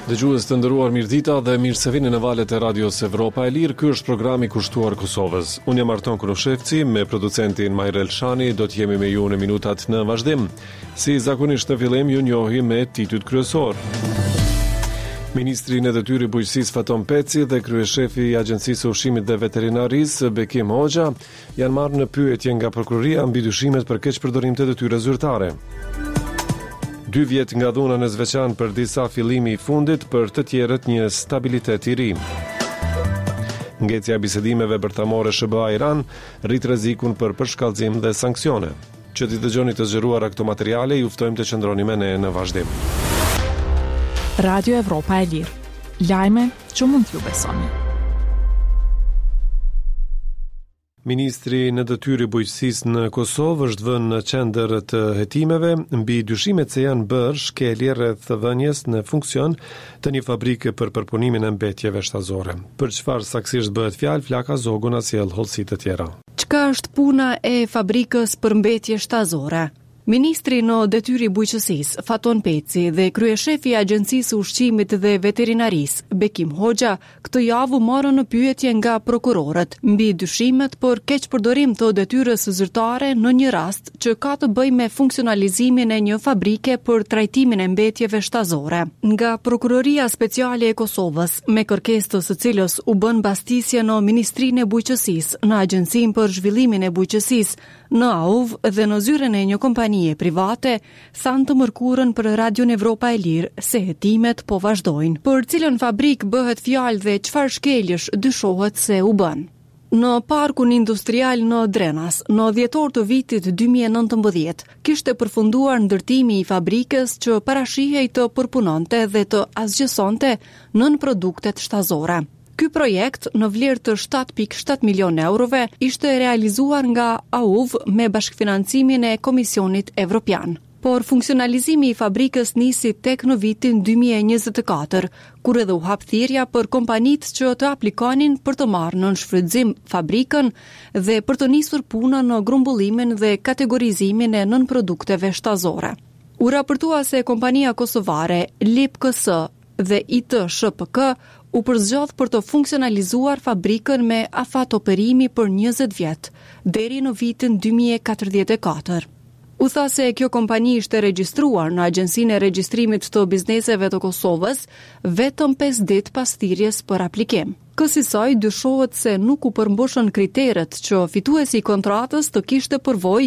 Dëgjues të nderuar, mirëdita dhe mirë se vini në valët e Radios Evropa e Lirë. Ky është programi kushtuar Kosovës. Unë jam Arton Kuroshevci, me producentin Majrel Shani, do të jemi me ju në minutat në vazhdim. Si zakonisht në fillim, ju njohi me titujt kryesor. Ministri në detyrë i bujqësisë Faton Peci dhe kryeshefi i Agjencisë së Ushqimit dhe Veterinarisë Bekim Hoxha janë marrë në pyetje nga prokuroria mbi dyshimet për keqpërdorim të detyrës zyrtare. 2 vjet nga dhuna në Zveçan për disa fillimi i fundit, për të tjerët një stabilitet i ri. Ngecja e bisedimeve bërtamore SBA-Iran rrit rrezikun për përshkallëzim dhe sanksione. Që t'i dëgjoni të zgjeruara këto materiale, ju ftojmë të qëndroni me ne në vazhdim. Radio Evropa e Lirë. Lajme që mund t'ju besoni. Ministri në detyrë i bujqësisë në Kosovë është vënë në qendër të hetimeve mbi dyshimet se janë bërë shkelje rreth vënies në funksion të një fabrike për përpunimin e mbetjeve shtazore. Për çfarë saktësisht bëhet fjalë, Flaka Zogu na sjell hollësi të tjera. Çka është puna e fabrikës për mbetje shtazore? Ministri në detyrë i bujqësisë Faton Peci dhe kryeshefi i Agjencisë së Ushqimit dhe Veterinarisë Bekim Hoxha këtë javë morën në pyetje nga prokurorët mbi dyshimet për keqpërdorim të detyrës zyrtare në një rast që ka të bëjë me funksionalizimin e një fabrike për trajtimin e mbetjeve shtazore. Nga Prokuroria Speciale e Kosovës, me kërkesë të së cilës u bën mbastisje në Ministrinë e Bujqësisë, në Agjencinë për Zhvillimin e Bujqësisë, në AUV dhe në zyrën e një kompanie private, thanë të mërkurën për Radion Evropa e Lirë se hetimet po vazhdojnë. Për cilën fabrik bëhet fjalë dhe çfarë shkeljesh dyshohet se u bën? Në parkun industrial në Drenas, në dhjetor të vitit 2019, kishte përfunduar ndërtimi i fabrikës që parashihej të përpunonte dhe të asgjësonte nën produktet shtazore. Ky projekt në vlerë të 7.7 milion eurove ishte realizuar nga AUV me bashkëfinancimin e Komisionit Evropian. Por funksionalizimi i fabrikës nisi tek në vitin 2024, kur edhe u hap thirrja për kompanitë që të aplikonin për të marrë në shfrytëzim fabrikën dhe për të nisur punën në grumbullimin dhe kategorizimin e nënprodukteve shtazore. U raportua se kompania kosovare LIPKS dhe IT-SHPK u përzgjodh për të funksionalizuar fabrikën me afat operimi për 20 vjet, deri në vitin 2044. U tha se kjo kompani ishte regjistruar në Agjencinë e Regjistrimit të Bizneseve të Kosovës vetëm 5 ditë pas thirrjes për aplikim. Kësaj dyshohet se nuk u përmbushën kriteret që fituesi i kontratës të kishte përvojë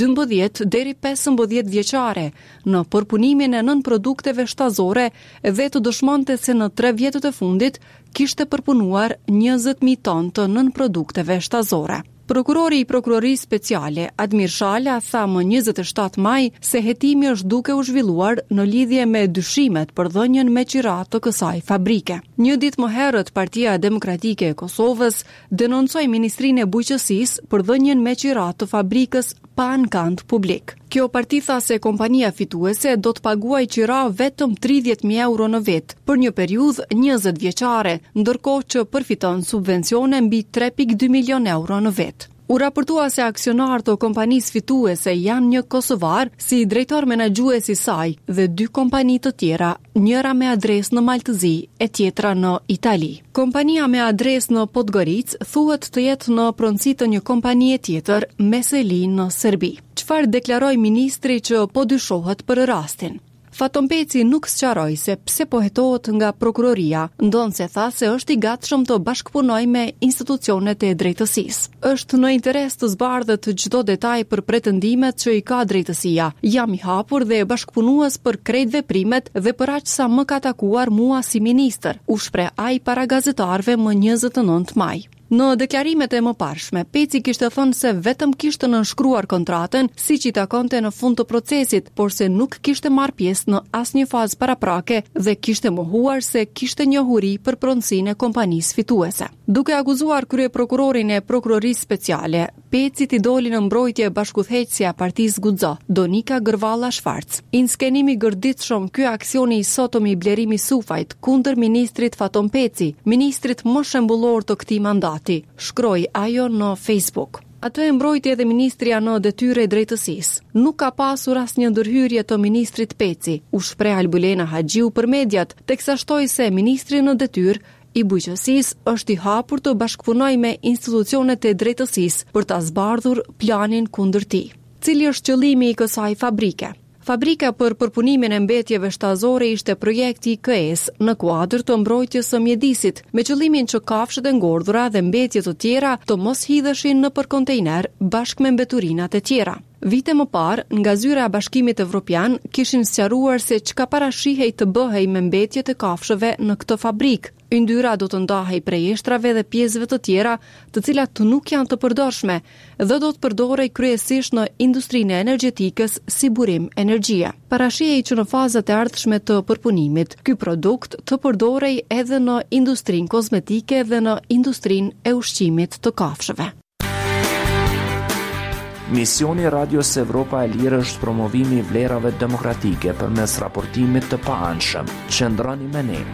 12 deri 15 vjeçare në përpunimin e nënprodukteve shtazore dhe të dëshmonte se në 3 vjetët e fundit kishte përpunuar 20.000 ton të nënprodukteve shtazore. Prokurori i Prokurorisë Speciale, Admir Shala, tha më 27 maj se hetimi është duke u zhvilluar në lidhje me dyshimet për dhënien me qirat të kësaj fabrike. Një ditë më herët, Partia Demokratike e Kosovës denoncoi Ministrinë e Bujqësisë për dhënien me qirat të fabrikës pa ankant publik. Kjo parti tha se kompania fituese do të paguajë qira vetëm 30.000 euro në vit për një periudhë 20 vjeçare, ndërkohë që përfiton subvencione mbi 3.2 milion euro në vit. U raportua se aksionarët të kompanisë fituese janë një kosovar si drejtor menaxhues i saj dhe 2 kompani të tjera, njëra me adresë në Maltëzi e tjetra në Itali. Kompania me adresë në Podgoricë thuhet të jetë në pronësi të një kompanie tjetër me seli në Serbi. Çfarë deklaroi ministri që po dyshohet për rastin? Faton Peci nuk sqaroi se pse po hetohet nga prokuroria, ndonse tha se është i gatshëm të bashkëpunojë me institucionet e drejtësisë. Është në interes të zbardhët çdo detaj për pretendimet që i ka drejtësia. Jam i hapur dhe bashkëpunues për krejt veprimet dhe për aq sa më ka takuar mua si ministër, u shpreh ai para gazetarëve më 29 maj. Në deklarimet e mëparshme, Peci kishte thënë se vetëm kishte nënshkruar kontratën siç i takonte në fund të procesit, por se nuk kishte marrë pjesë në asnjë fazë paraprake dhe kishte mohuar se kishte njohuri për pronësinë e kompanisë fituese. Duke akuzuar kryeprokurorin e Prokurorisë Speciale, Peci i doli në mbrojtje bashkëudhëheqësja e Partisë Guxo, Donika Gërvalla Shvarc. Inskenimi gërditshëm ky aksioni i sotëm i blerimi sufajt kundër ministrit Faton Peci, ministrit më shembullor të këtij mandati, shkroi ajo në Facebook. Atë e mbrojti edhe ministria në detyrë e drejtësisë. Nuk ka pasur asnjë ndërhyrje të ministrit Peci, u shpreh Albulena Haxhiu për mediat, teksa shtoi se ministri në detyrë i bujqësisë është i hapur të bashkëpunojë me institucionet e drejtësisë për ta zbardhur planin kundër tij. Cili është qëllimi i kësaj fabrike? Fabrika për përpunimin e mbetjeve shtazore ishte projekti i KS në kuadër të mbrojtjes së mjedisit, me qëllimin që kafshët e ngordhura dhe mbetjet të tjera të mos hidheshin nëpër kontejner bashkë me mbeturinat e tjera. Vite më parë, nga zyra e Bashkimit Evropian kishin sqaruar se çka parashihej të bëhej me mbetjet e kafshëve në këtë fabrikë. Yndyra do të ndahej prej eshtrave dhe pjesëve të tjera, të cilat nuk janë të përdorshme dhe do të përdorej kryesisht në industrinë energjetikës si burim energjie. Parashihej që në fazat e ardhshme të përpunimit, ky produkt të përdorej edhe në industrinë kozmetike dhe në industrinë e ushqimit të kafshëve. Misioni Radios Evropa e Lirë është promovimi i vlerave demokratike përmes raportimit të paanshëm. Qëndroni me ne.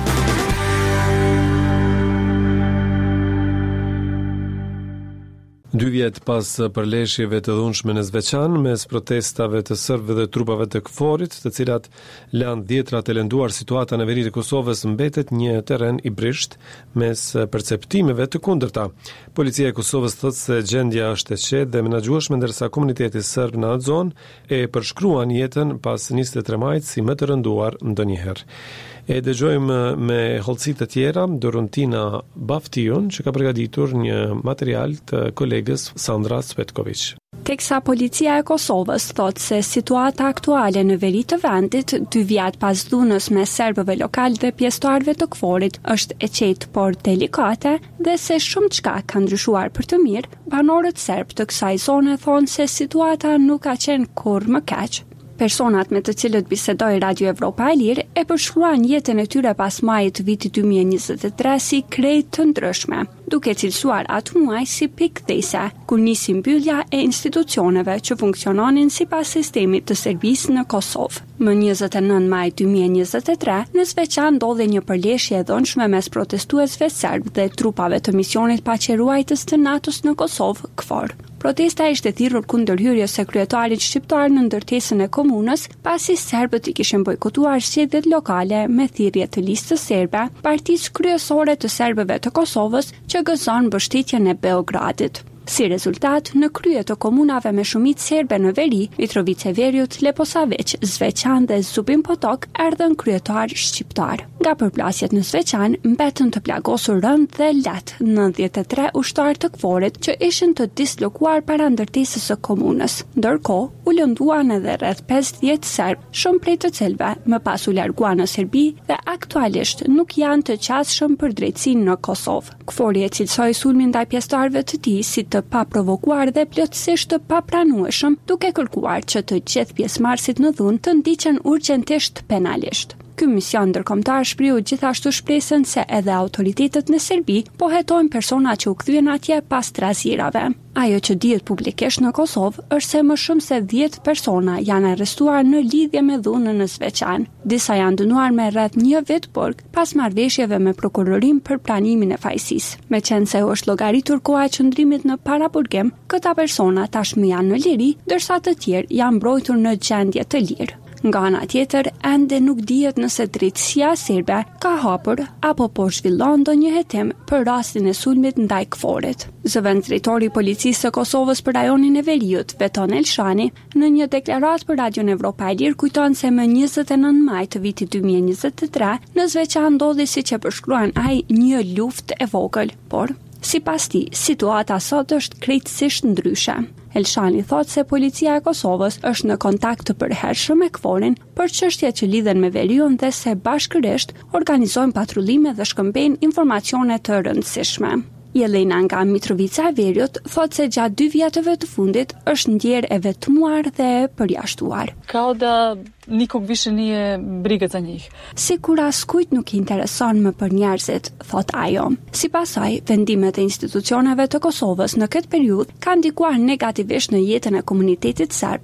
2 vjet pas përleshjeve të dhunshme në Zveçan, mes protestave të serbëve dhe trupave të KFOR-it, të cilat lanë dhjetra të lënduar situata në veri të Kosovës, mbetet një terren i brisht mes perceptimeve të kundërta. Policia e Kosovës thotë se gjendja është e qetë dhe menaxhueshme, ndërsa komuniteti serb në atë zonë e përshkruan jetën pas 23 majit si më të rënduar ndonjëherë. E dëgjojmë me hollësi të tjera Dorontina Baftion, që ka përgatitur një material të kolegës Sandra Cvetković. Teksa policia e Kosovës thotë se situata aktuale në veri të vendit, 2 vjet pas dhunës me serbëve lokal dhe pjesëtarëve të KFOR-it, është e qetë por delikate dhe se shumë çka ka ndryshuar për të mirë, banorët serb të kësaj zone thonë se situata nuk ka qenë kurrë më keq. Personat me të cilët bisedoi Radio Evropa e Lirë e përshkruan jetën e tyre pas majit të vitit 2023 si krejt të ndryshme, duke cilësuar atë muaj si pikëthese, kur nisi mbyllja e institucioneve që funksiononin sipas sistemit të serbisë në Kosovë. Më 29 maj 2023, në Zveçan ndodhi një përleshje e dhunshme mes protestuesve serb dhe trupave të misionit paqeruajtës të NATO-s në Kosovë, KFOR. Protesta ishte thirrur kundër hyrjes së kryetarit shqiptar në ndërtesën e komunës, pasi serbët i kishin bojkotuar zgjedhjet lokale me thirrje të listës serbe, partisë kryesore të serbëve të Kosovës që gëzon mbështetjen e Beogradit. Si rezultat, në krye të komunave me shumicë serbe në veri, Mitrovica Veriut, Leposavić, Zveçan dhe Zubin Potok erdhën kryetar shqiptar. Nga përplasjet në Zveçan, mbetën të plagosur rënd dhe lehtë 93 ushtarë të KFOR-it që ishin të dislokuar para ndërtesës së komunës. Ndërkohë, u lënduan edhe rreth 50 serb, shumë prej të cilëve më pas u larguan në Serbi dhe aktualisht nuk janë të qasshëm për drejtësinë në Kosovë. KFOR-i e cilësoi sulmin ndaj pjesëtarëve të tij si të paprovokuar dhe plotësisht të papranueshëm, duke kërkuar që të gjithë pjesëmarrësit në dhunë të ndiqen urgjentisht penalisht. Ky mision ndërkombëtar shpriu gjithashtu shpresën se edhe autoritetet në Serbi po hetojnë persona që u kthyen atje pas trazirave. Ajo që dihet publikisht në Kosovë është se më shumë se 10 persona janë arrestuar në lidhje me dhunën në Zveçan. Disa janë dënuar me rreth 1 vit burg pas marrëveshjeve me prokurorin për planimin e fajësisë. Meqense u është llogaritur koha e qëndrimit në paraburgim, këta persona tashmë janë në liri, ndërsa të tjerë janë mbrojtur në gjendje të lirë. Nga ana tjetër, ende nuk dihet nëse drejtësia serbe ka hapur apo po zhvillon ndonjë hetim për rastin e sulmit ndaj KFOR-it. Zëvendësdrejtori i policisë së Kosovës për rajonin e Veriut, Veton Elshani, në një deklaratë për Radion Evropa e Lirë kujton se më 29 maj të vitit 2023 në Zveçan ndodhi, siç e përshkruan ai, një luftë e vogël, por sipas tij, situata sot është krejtësisht ndryshe. Elshani thotë se policia e Kosovës është në kontakt të përhershëm me KFOR-in për çështjet që lidhen me Veriun dhe se bashkërisht organizojnë patrullime dhe shkëmbejnë informacione të rëndësishme. Jelena nga Mitrovica e Veriut thotë se gjatë 2 vjetëve të fundit është ndjerë e vetmuar dhe e përjashtuar. Kao da nikog više nije briga za njih. Sikur askujt nuk i intereson më për njerëzit, thot ajo. Sipas saj, vendimet e institucioneve të Kosovës në këtë periudhë kanë ndikuar negativisht në jetën e komunitetit serb.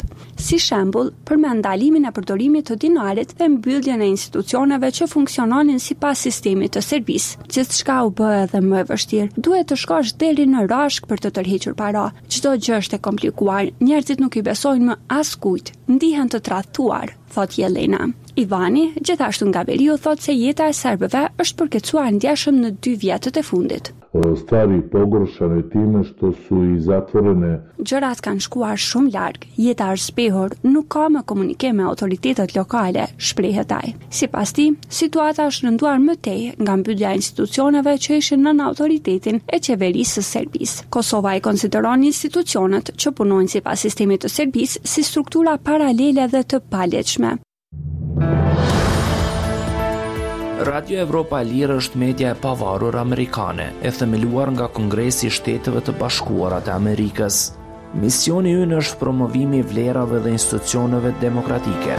si shembull për me ndalimin e përdorimit të dinarit dhe mbylljen e institucioneve që funksiononin sipas sistemit të servis. Gjithçka u bë edhe më e vështirë. Duhet të shkosh deri në rashk për të tërhequr para. Çdo gjë është e komplikuar. Njerëzit nuk i besojnë më askujt. Ndihen të tradhtuar, thot Jelena. Ivani, gjithashtu nga Veriu, thot se jeta e serbëve është përkecuar ndjeshëm në 2 vjetët e fundit. Stvari pogoršane time što su I zatvorene. Gjërat kanë shkuar shumë larg. Jeta është shpehur, nuk ka më komunikim me autoritetet lokale, shprehet ai. Sipas tij, situata është rënduar më tej nga mbyllja e institucioneve që ishin nën autoritetin e qeverisë së Serbisë. Kosova I konsideron institucionet që punojnë sipas sistemit të Serbisë si struktura paralele dhe të palegjshme. Radio Evropa e Lirë është media e pavarur amerikane, e themeluar nga Kongresi I Shteteve të Bashkuara të Amerikës. Misioni ynë është promovimi I vlerave dhe institucioneve demokratike.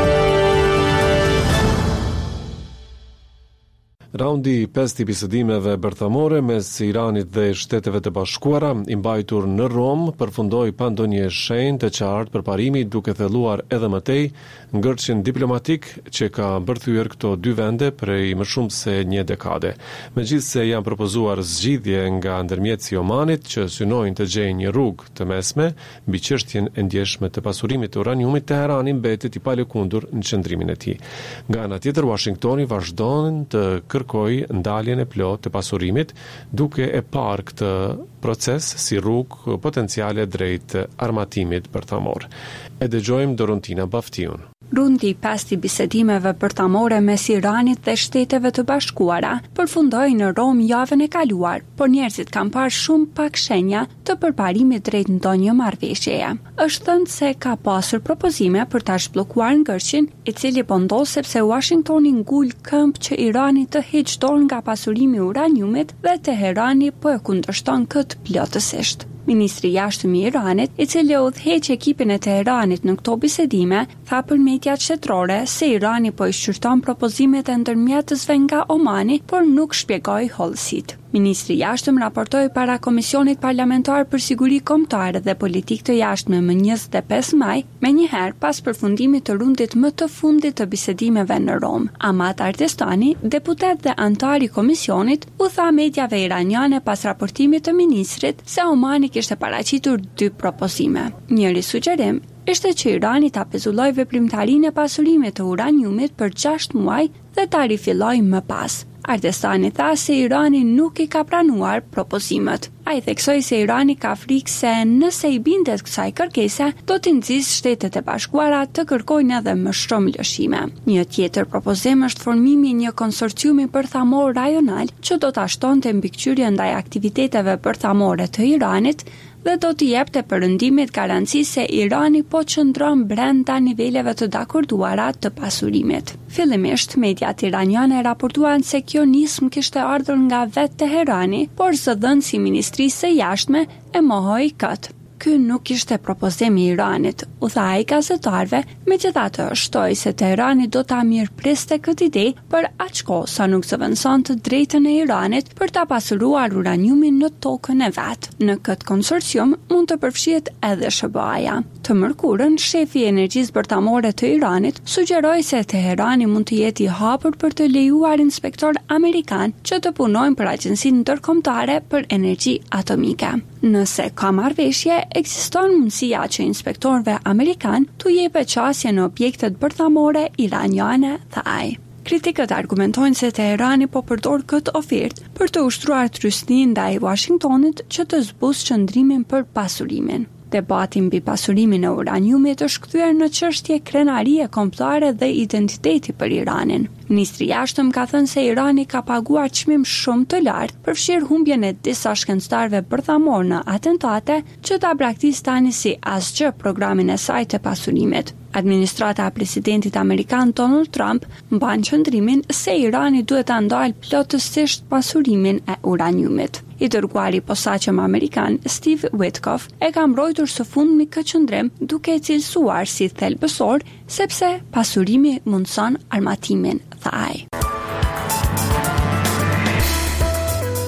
Raundi 5 I bisedimeve bërthamore mes Iranit dhe Shteteve të Bashkuara I mbajtur në Rom përfundoi pa ndonjë shenjë të qartë përparimi duke thelluar edhe më tej ngërçin diplomatik që ka bërthyer këto 2 vende prej më shumë se 1 dekade. Megjithse janë propozuar zgjidhje nga ndërmjetësi I Omanit që synojnë të gjejnë një rrugë të mesme mbi çështjen e ndjeshme të pasurimit të uraniumit, Teherani mbetet I palëkundur në qëndrimin e tij. Nga ana tjetër, Washingtoni vazhdon të kërkoi ndaljen e plotë të pasurimit, duke e parë këtë proces si rrugë potenciale drejt armatimit bërthamor. E dëgjojmë Dorontina Baftiun. Rundi I 5 I bisedimeve bërthamore mes Iranit dhe Shteteve të Bashkuara përfundoi në Rom javën e kaluar, por njerëzit kanë parë shumë pak shenja të përparimit drejt ndonjë marrëveshjeje. Është thënë se ka pasur propozime për ta zhbllokuar ngërçin, I cili po ndodh sepse Washingtoni ngul këmbë që Irani të heqë dorë nga pasurimi I uraniumit dhe Teherani po e kundërshton këtë plotësisht. Ministri I jashtëm I Iranit, I cili udhëheq ekipin e Teheranit në këto bisedime, tha për mediat shtetërore se Irani po I shqyrton propozimet e ndërmjetësve nga Omani, por nuk shpjegoi hollësitë. Ministri I jashtëm raportoi para Komisionit Parlamentar për Siguri Kombëtare dhe Politikë të Jashtme më 25 maj, menjëherë pas përfundimit të rundit më të fundit të bisedimeve në Rom. Amat Ardestani, deputet dhe antar I komisionit, u tha mediave iraniane pas raportimit të ministrit se Omani kishte paraqitur 2 propozime. Njëri sugjerim ishte që Irani ta pezulloj veprimtarinë e pasurimit të uraniumit për 6 muaj dhe ta rifilloj më pas. Ardestani tha se Irani nuk I ka pranuar propozimet. Ai theksoi se Irani ka frikë se nëse I bindet kësaj kërkese, do t'i nxjisë Shtetet e Bashkuara të kërkojnë edhe më shumë lëshime. Një tjetër propozim është formimi I një konsorciumi bërthamor rajonal që do ta shtonte mbikëqyrjen ndaj aktiviteteve bërthamore të Iranit dhe do t'i jepte perëndimit garanci se Irani po qëndron brenda niveleve të dakorduara të pasurimit. Fillimisht, mediat iraniane raportuan se kjo nismë kishte ardhur nga vetë Teherani, por zëdhënësi I Ministrisë së Jashtme e mohoi këtë. Ky nuk ishte propozim I Iranit, u tha ai gazetarëve, megjithatë shtoi se Teherani do ta mirëpriste këtë ide për aq kohë sa nuk zëvendëson të drejtën e Iranit për ta pasuruar uraniumin në tokën e vet. Në këtë konsorcium mund të përfshihet edhe SBA-ja. Të mërkurën, shefi I energjisë bërthamore të Iranit sugjeroi se Teherani mund të jetë I hapur për të lejuar inspektor amerikan që të punojnë për Agjencinë Ndërkombëtare për Energji Atomike. Nëse ka marrëveshje, ekziston mundësia që inspektorëve amerikan t'u jepë qasje në objektet bërthamore iraniane, tha ai. Kritikët argumentojnë se Teherani po përdor këtë ofertë për të ushtruar trysni ndaj Washingtonit që të zbusë qëndrimin për pasurimin. Debati mbi pasurimin e uraniumit është kthyer në çështje krenarie kombëtare dhe identiteti për Iranin. Ministri I jashtëm ka thënë se Irani ka paguar çmim shumë të lartë përfshirë humbjen e disa shkencëtarëve bërthamor në atentate që ta braktis tani si asgjë programin e saj të pasurimit. Administrata e presidentit amerikan Donald Trump mban qëndrimin se Irani duhet ta ndalë plotësisht pasurimin e uraniumit. I dërguari posaçëm amerikan Steve Witkoff e ka mbrojtur së fundmi këtë qëndrim duke e cilësuar si thelbësor sepse pasurimi mundson armatimin, tha ai.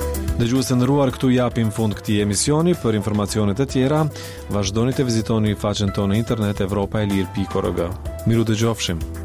Dëgjues të nderuar, këtu japim fund këtij emisioni. Për informacione të tjera, vazhdoni të vizitoni faqen tonë në internet evropaelir.org. Miru dëgjofshim.